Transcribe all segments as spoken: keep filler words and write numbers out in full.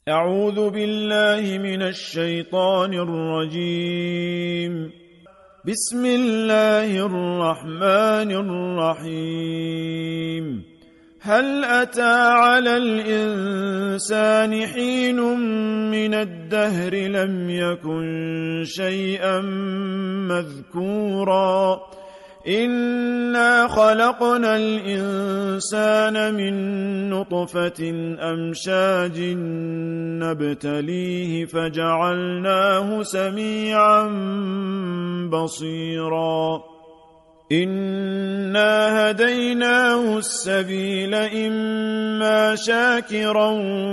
أعوذ بالله من الشيطان الرجيم. بسم الله الرحمن الرحيم. هل أتى على الإنسان حين من الدهر لم يكن شيئا مذكورا إنا خلقنا الإنسان من نطفة أمشاج نبتليه فجعلناه سميعا بصيرا إنا هديناه السبيل إما شاكرا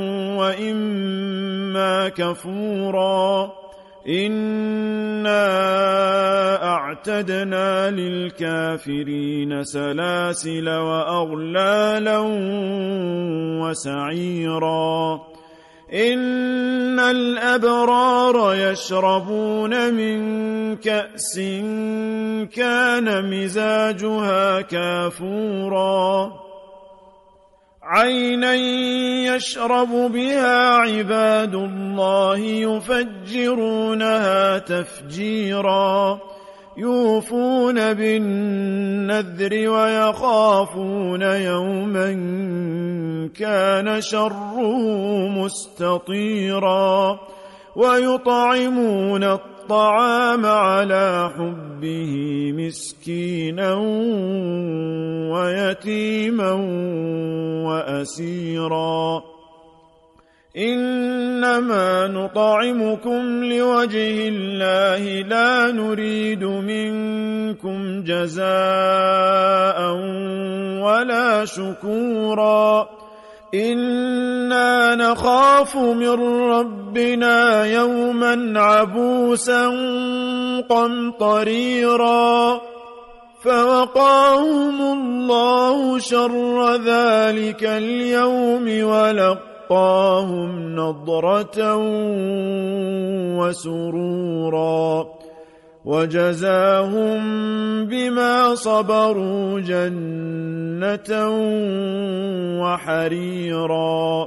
وإما كفورا إنا أعتدنا للكافرين سلاسل وأغلالا وسعيرا إن الأبرار يشربون من كأس كان مزاجها كافورا عينا يشرب بها عباد الله يفجرونها تفجيرا يوفون بالنذر ويخافون يوما كان شره مستطيرا ويطعمون الطعام على حبه مسكينا ويتيما وأسيرا إنما نطعمكم لوجه الله لا نريد منكم جزاء ولا شكورا إنا نخاف من ربنا يوما عبوسا قمطريرا فوقاهم الله شر ذلك اليوم ولقاهم نضرة وسرورا وجزاهم بما صبروا جنة وحريرا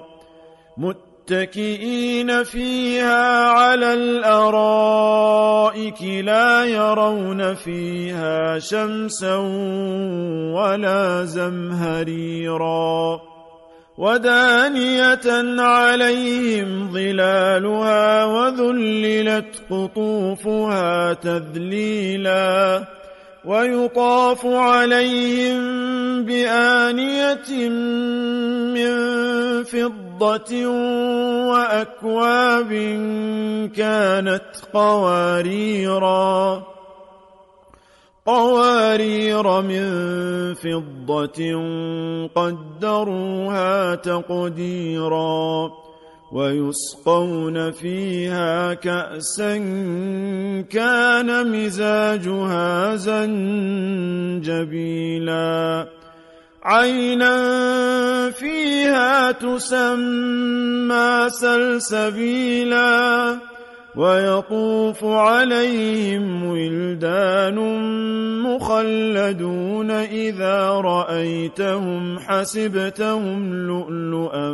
متكئين فيها على الأرائك لا يرون فيها شمسا ولا زمهريرا ودانية عليهم ظلالها وذللت قطوفها تذليلا ويطاف عليهم بآنية من فضة وأكواب كانت قواريرا قوارير من فضة قدروها تقديرا ويسقون فيها كأسا كان مزاجها زنجبيلا عينا فيها تسمى سلسبيلا ويطوف عليهم ولدان مخلدون إذا رأيتهم حسبتهم لؤلؤا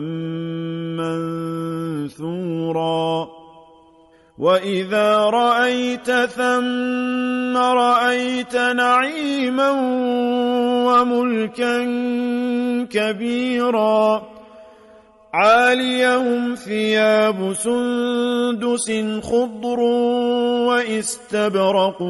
منثورا وإذا رأيت ثم رأيت نعيما وملكا كبيرا عاليهم ثياب سندس خضر واستبرق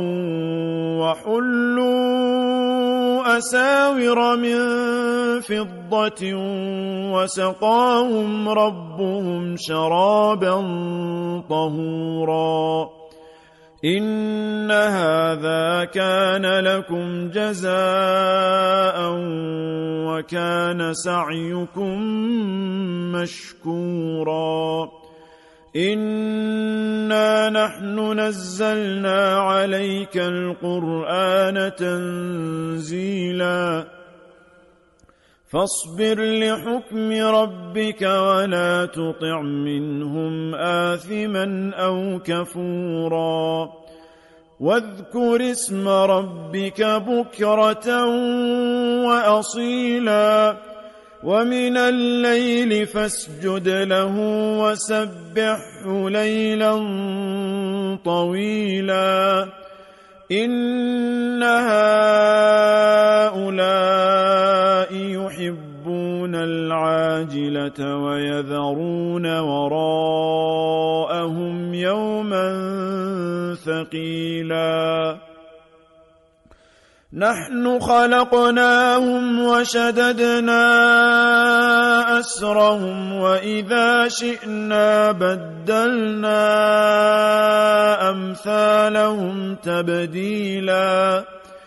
وحلوا أساور من فضة وسقاهم ربهم شرابا طهورا إن هذا كان لكم جزاء وكان سعيكم مشكورا إنا نحن نزلنا عليك القرآن تنزيلا فاصبر لحكم ربك ولا تطع منهم آثما أو كفورا واذكر اسم ربك بكرة وأصيلا ومن الليل فاسجد له وسبحه ليلا طويلا إن هؤلاء يحبون العاجلة ويذرون وراءهم يوما ثقيلا نحن خلقناهم وشددنا أسرهم وإذا شئنا بدلنا أمثالهم تبديلا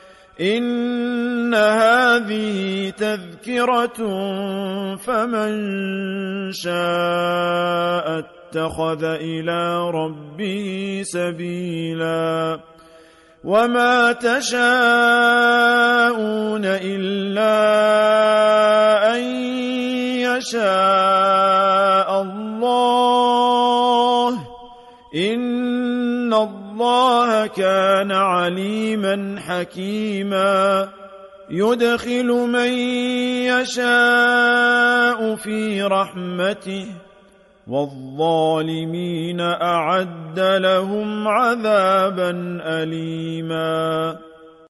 إن هذه تذكرة فمن شاء اتخذ إلى ربه سبيلا وما تشاءون إلا أن يشاء الله إن الله كان عليما حكيما يدخل من يشاء في رحمته والظالمين أعد لهم عذابا أليما